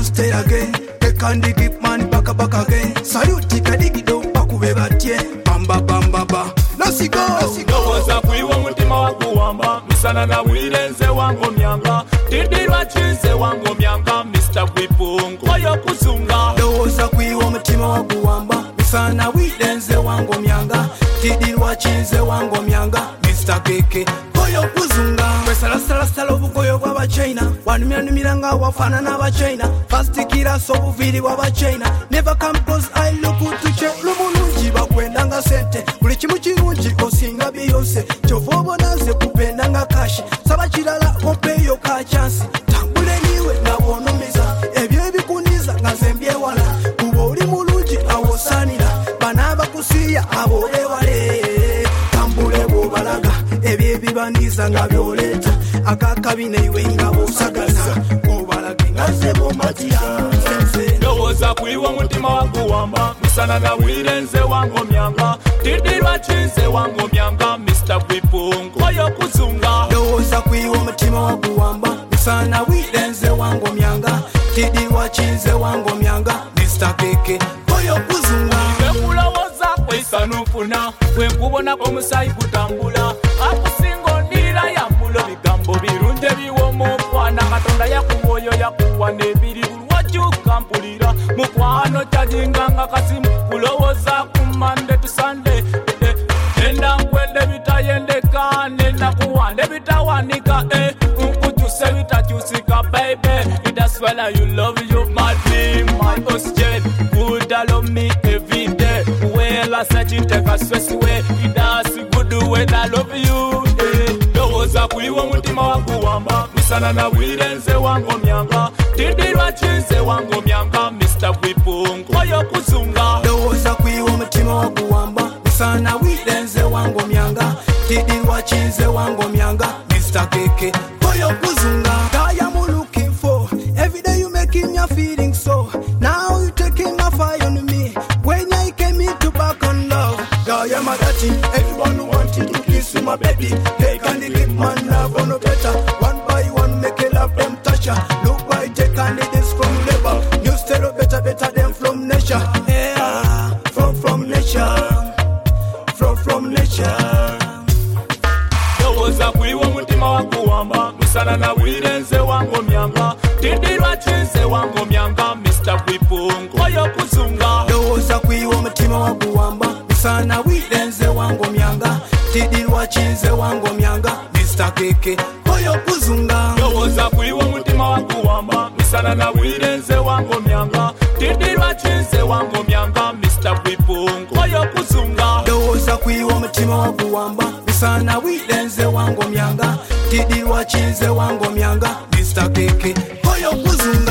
you stay again. They can't keep man back again. Salute kadigido bakube batye. Bamba bamba ba. Let's go. Nowoza kuiwa mutima wakuwamba. Misana na wirenze wango myanga. Tidirwa chinze wango myanga. Mr. Gwipungu koyo kuzunga. Nowoza kuiwa mutima wakuwamba. Misana wirenze wango myanga. Tidirwa chinze wango myanga. Mr. Keke koyo kuzunga. Sala obukoyo bw'aba China. Wanumiranga wafana n'aba China. Fast kira so buviri bw'aba China. Never come close I look to check. Lumunungi bakwendanga sente. Buli kimu kirungi osinga Beyonce. Kyova obonaze kupendanga kashi. Saba kirala ompeyo ka chance. Tambule niwe nabonumiza. Ebyo ebikuniza nga zembye wala. Kuba oli mulungi awosanira. Bana bakusiya abo ewale. Tambule bw'obalaga. Ebyo ebibaniza nga byoleta. Akakabine iwe nga busagaza. Obalage nga zebo matia. Nowoza kuiwa mutima wakuwamba. Misana na wirenze wango myanga. Tidirwa chinze wango myanga. Mr. Gwipungu koyo kuzunga. Nowoza kuiwa mutima wakuwamba. Misana wirenze wango myanga. Tidirwa chinze wango myanga. Mr. Keke koyo kuzunga. Kulowoza kwisanufuna. Wenkubona omusayi kutambula. Akusingo ndira ya mulo bigambo birunde biwomo kwana Katonda yakuwoyo yakuwa nebiri bulwajuka mpulira mukwano kyajinganga kasimu kulowoza ku Monday to Sunday nenda nkwende bitayendeka nenda kuwande bitawanika nkujuse bitakyusika baby that's why you love you my dream my oxygen good love me every day well I said you take a stress away that's good when I love you Nowoza kuiwa mutima wakuwamba. Misana na wirenze wango myanga. Tidirwa chinze wango myanga. Mr. Gwipungu koyo kuzunga. Nowoza kuiwa mutima wakuwamba. Misana wirenze wango myanga. Tidirwa chinze wango myanga. Mr. Keke koyo kuzunga. Guy I'm looking for. Every day you making me feeling so. Now you taking my fire on me. When I came into back on love. Guy I'm a daddy. Everyone wanted to kiss my baby. They can't give man love on no better. One by one make a love them touch ya. Look why they can't this from labor. You still better than from nature. Yeah, from nature. From nature. Nowoza kuiwa mutima wakuwamba. Misana na wirenze wango myanga. Tidirwa chinze wango myanga. Mr. Gwipungu koyo kuzunga. Nowoza kuiwa mutima wakuwamba. Misana wirenze wango myanga. Tidirwa chinze wango myanga. Mr. Keke koyo kuzunga. Nowoza kuiwa mutima wakuwamba. Misana na wirenze wango myanga. Tidirwa chinze wango myanga. Mr. Gwipungu koyo kuzunga. Nowoza kuiwa mutima wakuwamba. Misana wirenze wango myanga. Tidirwa chinze wango myanga. Mr. Keke koyo kuzunga.